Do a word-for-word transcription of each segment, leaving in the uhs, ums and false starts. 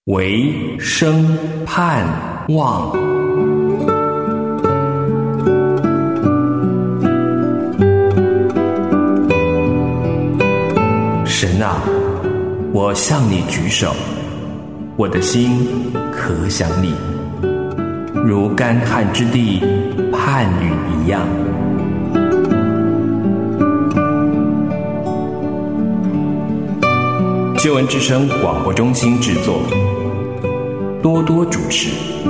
唯生盼望。神啊，我向你举手，我的心可想你，如干旱之地盼雨一样。救恩之声广播中心制作，多多主持。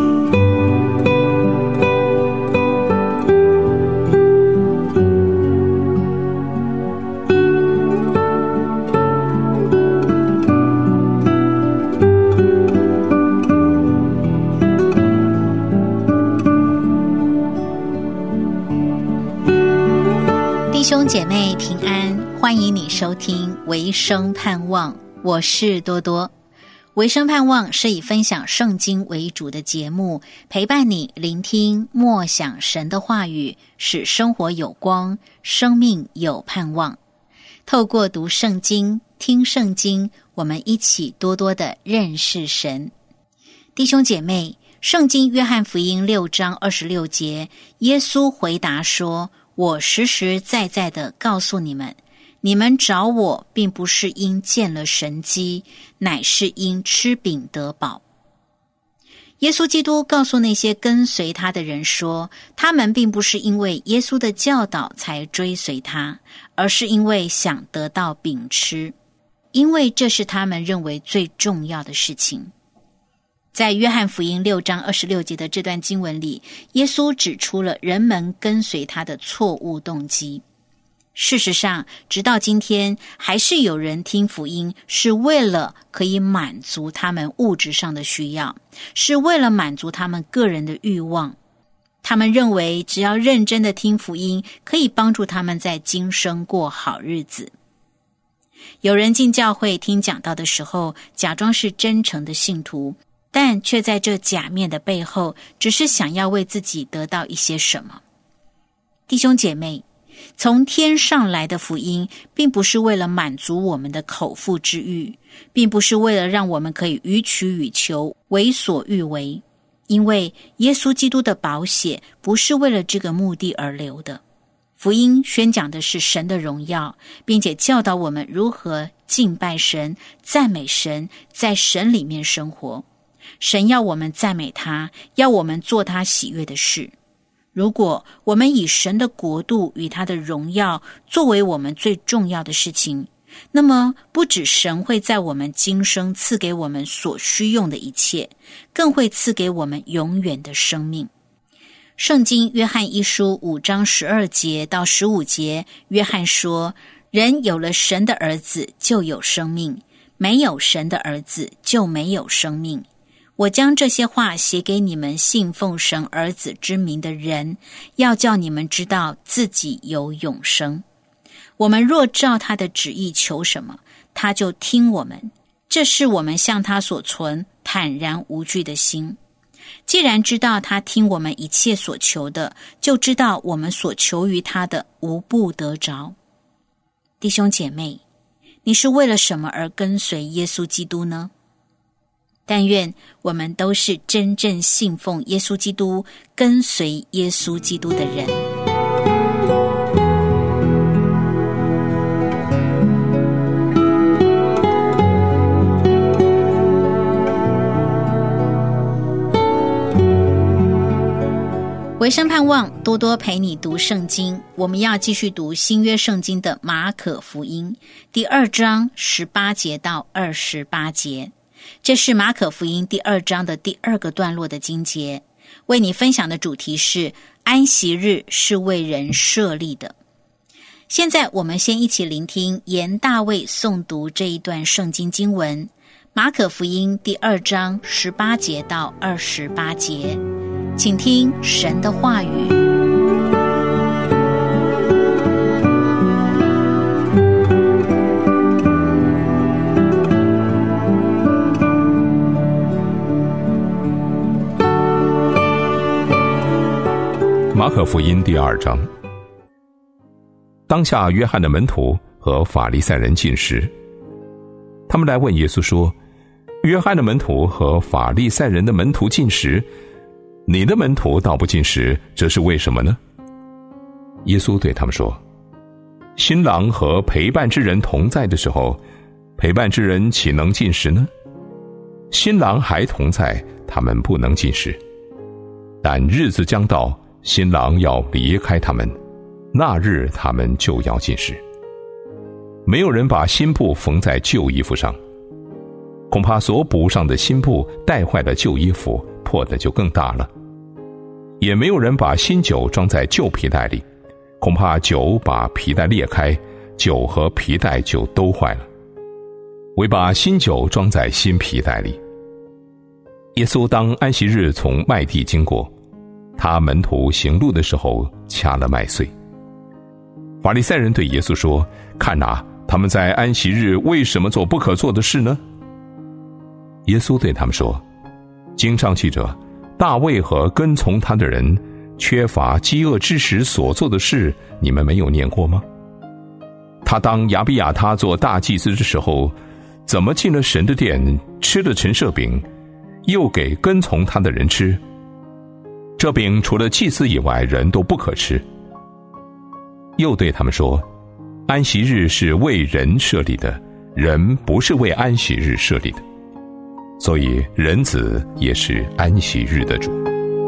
弟兄姐妹平安，欢迎你收听维生盼望，我是多多。维生盼望是以分享圣经为主的节目，陪伴你聆听默想神的话语，使生活有光，生命有盼望。透过读圣经、听圣经，我们一起多多的认识神。弟兄姐妹，圣经约翰福音六章二十六节，耶稣回答说：我实实在在的告诉你们，你们找我并不是因见了神迹，乃是因吃饼得饱。耶稣基督告诉那些跟随他的人说，他们并不是因为耶稣的教导才追随他，而是因为想得到饼吃，因为这是他们认为最重要的事情。在约翰福音六章二十六节的这段经文里，耶稣指出了人们跟随他的错误动机。事实上，直到今天，还是有人听福音是为了可以满足他们物质上的需要，是为了满足他们个人的欲望。他们认为只要认真的听福音，可以帮助他们在今生过好日子。有人进教会听讲道的时候，假装是真诚的信徒，但却在这假面的背后，只是想要为自己得到一些什么。弟兄姐妹，从天上来的福音，并不是为了满足我们的口腹之欲，并不是为了让我们可以予取予求，为所欲为，因为耶稣基督的宝血不是为了这个目的而流的。福音宣讲的是神的荣耀，并且教导我们如何敬拜神、赞美神，在神里面生活。神要我们赞美他，要我们做他喜悦的事。如果我们以神的国度与他的荣耀作为我们最重要的事情，那么不止神会在我们今生赐给我们所需用的一切，更会赐给我们永远的生命。圣经约翰一书五章十二节到十五节，约翰说：人有了神的儿子就有生命，没有神的儿子就没有生命。我将这些话写给你们信奉神儿子之名的人，要叫你们知道自己有永生。我们若照他的旨意求什么，他就听我们，这是我们向他所存坦然无惧的心。既然知道他听我们一切所求的，就知道我们所求于他的无不得着。弟兄姐妹，你是为了什么而跟随耶稣基督呢？但愿我们都是真正信奉耶稣基督、跟随耶稣基督的人。维生盼望多多陪你读圣经，我们要继续读新约圣经的马可福音第二章十八节到二十八节。这是马可福音第二章的第二个段落的经节。为你分享的主题是安息日是为人设立的。现在我们先一起聆听严大卫诵读这一段圣经经文，马可福音第二章十八节到二十八节。请听神的话语。 马可福音第二章。当下约翰的门徒和法利赛人进食，他们来问耶稣说： 约翰的门徒和法利赛人的门徒进食，你的门徒倒不进食，这是为什么呢？耶稣对他们说，新郎和陪伴之人同在的时候，陪伴之人岂能进食呢？新郎还同在，他们不能进食。但日子将到，新郎要离开他们，那日他们就要进食。没有人把新布缝在旧衣服上，恐怕所补上的新布带坏了旧衣服，破的就更大了。也没有人把新酒装在旧皮带里，恐怕酒把皮带裂开，酒和皮带就都坏了。唯把新酒装在新皮带里。耶稣当安息日从麦地经过，他门徒行路的时候掐了麦穗。法利赛人对耶稣说，看哪，他们在安息日为什么做不可做的事呢？耶稣对他们说，经上记着，大卫和跟从他的人缺乏饥饿之时所做的事，你们没有念过吗？他当亚比亚他做大祭司的时候，怎么进了神的殿，吃了陈设饼，又给跟从他的人吃？这饼除了祭司以外，人都不可吃。又对他们说，安息日是为人设立的，人不是为安息日设立的，所以人子也是安息日的主。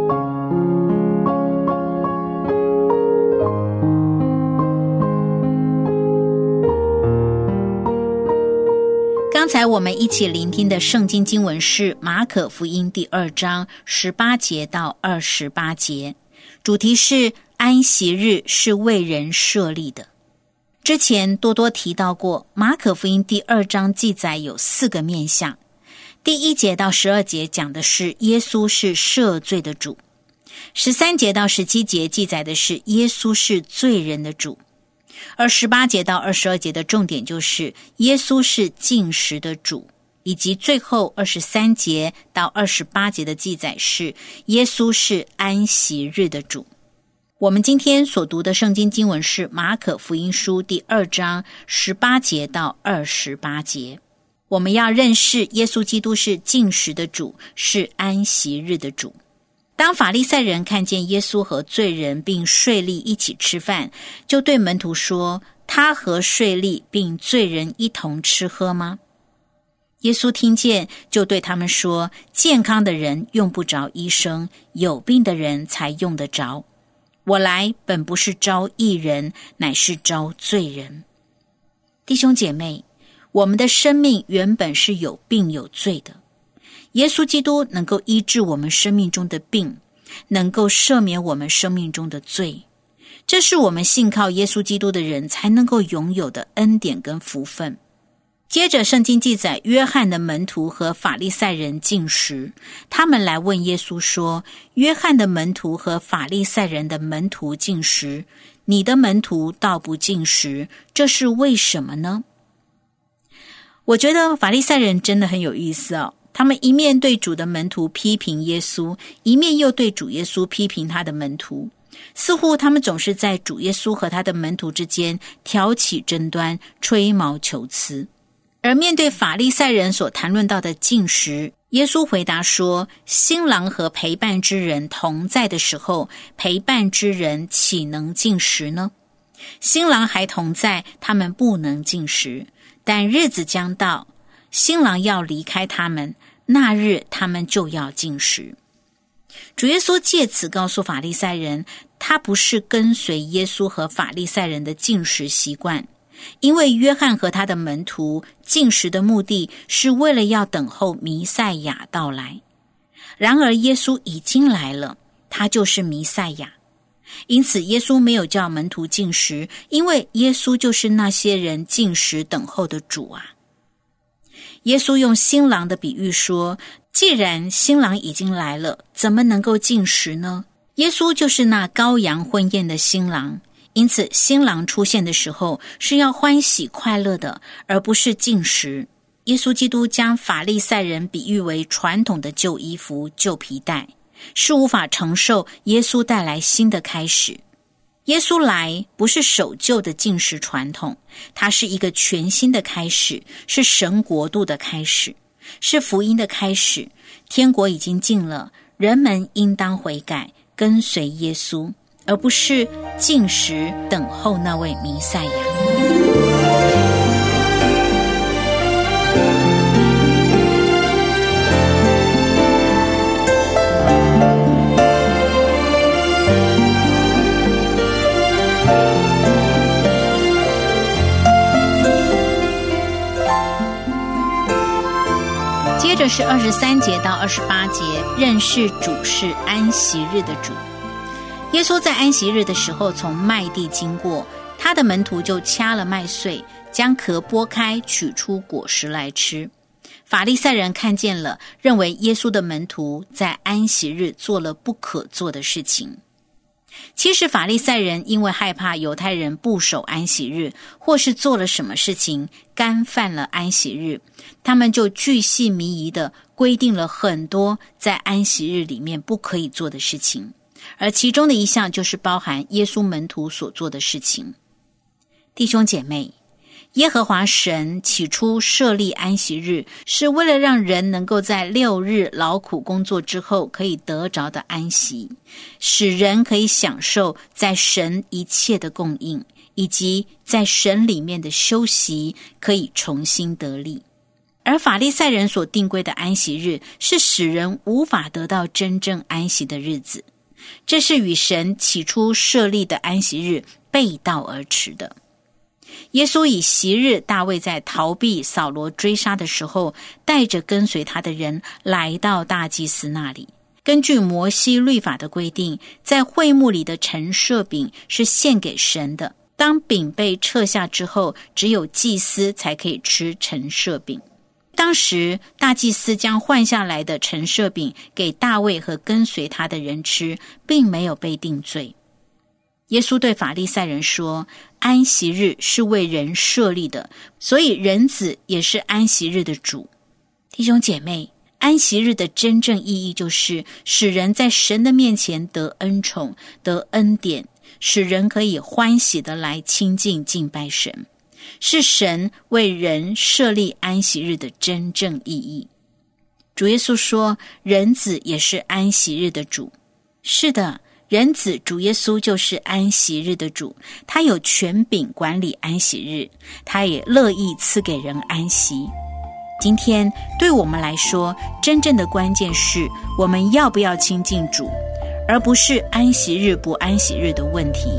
刚才我们一起聆听的圣经经文是马可福音第二章十八节到二十八节，主题是安息日是为人设立的。之前多多提到过，马可福音第二章记载有四个面向。第一节到十二节讲的是耶稣是赦罪的主，十三节到十七节记载的是耶稣是罪人的主，而十八节到二十二节的重点就是耶稣是禁食的主，以及最后二十三节到二十八节的记载是耶稣是安息日的主。我们今天所读的圣经经文是马可福音书第二章十八节到二十八节。我们要认识耶稣基督是禁食的主，是安息日的主。当法利赛人看见耶稣和罪人并税吏一起吃饭，就对门徒说，他和税吏并罪人一同吃喝吗？耶稣听见，就对他们说，健康的人用不着医生，有病的人才用得着。我来本不是招义人，乃是招罪人。弟兄姐妹，我们的生命原本是有病有罪的，耶稣基督能够医治我们生命中的病，能够赦免我们生命中的罪，这是我们信靠耶稣基督的人才能够拥有的恩典跟福分。接着圣经记载，约翰的门徒和法利赛人进食，他们来问耶稣说，约翰的门徒和法利赛人的门徒进食，你的门徒倒不进食，这是为什么呢？我觉得法利赛人真的很有意思哦，他们一面对主的门徒批评耶稣，一面又对主耶稣批评他的门徒，似乎他们总是在主耶稣和他的门徒之间挑起争端，吹毛求疵。而面对法利赛人所谈论到的禁食，耶稣回答说，新郎和陪伴之人同在的时候，陪伴之人岂能禁食呢？新郎还同在，他们不能禁食，但日子将到，新郎要离开他们，那日他们就要禁食。主耶稣借此告诉法利赛人，他不是跟随耶稣和法利赛人的禁食习惯，因为约翰和他的门徒禁食的目的是为了要等候弥赛亚到来。然而耶稣已经来了，他就是弥赛亚。因此耶稣没有叫门徒禁食，因为耶稣就是那些人禁食等候的主啊。耶稣用新郎的比喻说，既然新郎已经来了，怎么能够禁食呢？耶稣就是那羔羊婚宴的新郎，因此新郎出现的时候是要欢喜快乐的，而不是禁食。耶稣基督将法利赛人比喻为传统的旧衣服、旧皮带，是无法承受耶稣带来新的开始。耶稣来不是守旧的禁食传统，它是一个全新的开始，是神国度的开始， 是福音的开始，天国已经近了，人们应当悔改，跟随耶稣，而不是禁食等候那位弥赛亚。接着是二十三节到二十八节，认识主是安息日的主。耶稣在安息日的时候从麦地经过，他的门徒就掐了麦穗，将壳剥开，取出果实来吃。法利赛人看见了，认为耶稣的门徒在安息日做了不可做的事情。其实法利赛人因为害怕犹太人不守安息日，或是做了什么事情干犯了安息日，他们就巨细靡遗地规定了很多在安息日里面不可以做的事情，而其中的一项就是包含耶稣门徒所做的事情。弟兄姐妹，耶和华神起初设立安息日，是为了让人能够在六日劳苦工作之后可以得着的安息，使人可以享受在神一切的供应，以及在神里面的休息可以重新得力。而法利赛人所定规的安息日，是使人无法得到真正安息的日子，这是与神起初设立的安息日背道而驰的。耶稣以昔日大卫在逃避扫罗追杀的时候，带着跟随他的人来到大祭司那里。根据摩西律法的规定，在会幕里的陈设饼是献给神的，当饼被撤下之后，只有祭司才可以吃陈设饼。当时大祭司将换下来的陈设饼给大卫和跟随他的人吃，并没有被定罪。耶稣对法利赛人说，安息日是为人设立的，所以人子也是安息日的主。弟兄姐妹，安息日的真正意义就是使人在神的面前得恩宠，得恩典，使人可以欢喜的来亲近敬拜神，是神为人设立安息日的真正意义。主耶稣说，人子也是安息日的主。是的，人子主耶稣就是安息日的主，他有权柄管理安息日，他也乐意赐给人安息。今天对我们来说，真正的关键是我们要不要亲近主，而不是安息日不安息日的问题。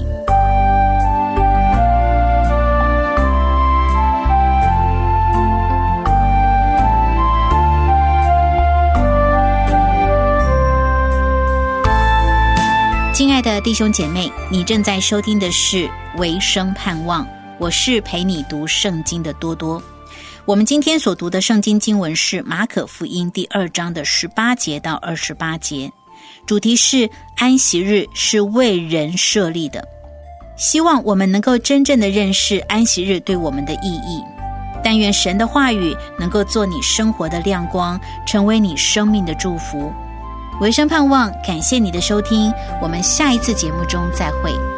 亲爱的弟兄姐妹，你正在收听的是维生盼望，我是陪你读圣经的多多。我们今天所读的圣经经文是马可福音第二章的十八节到二十八节，主题是安息日是为人设立的。希望我们能够真正的认识安息日对我们的意义。但愿神的话语能够做你生活的亮光，成为你生命的祝福。维生盼望，感谢你的收听，我们下一次节目中再会。